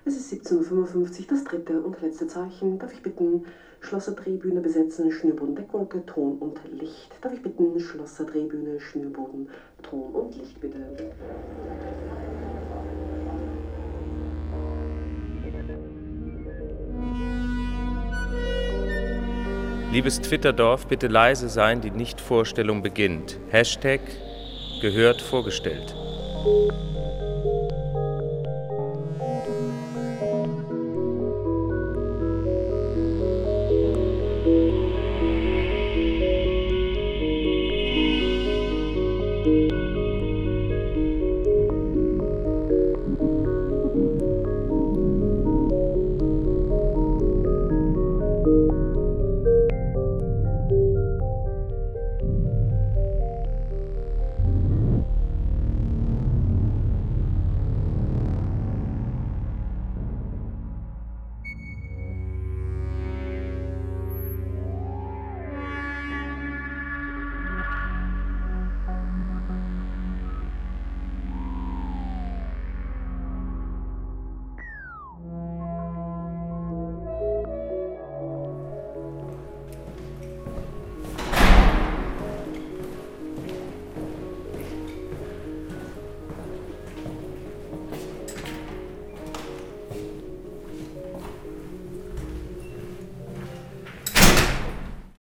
Es ist 17:55 Uhr, das dritte und letzte Zeichen. Darf ich bitten, Schlosser Drehbühne besetzen, Schnürboden, Deckwolke, Ton und Licht. Darf ich bitten, Schlosser Drehbühne, Schnürboden, Ton und Licht, bitte. Liebes Twitterdorf, bitte leise sein, die Nichtvorstellung beginnt. #gehört vorgestellt.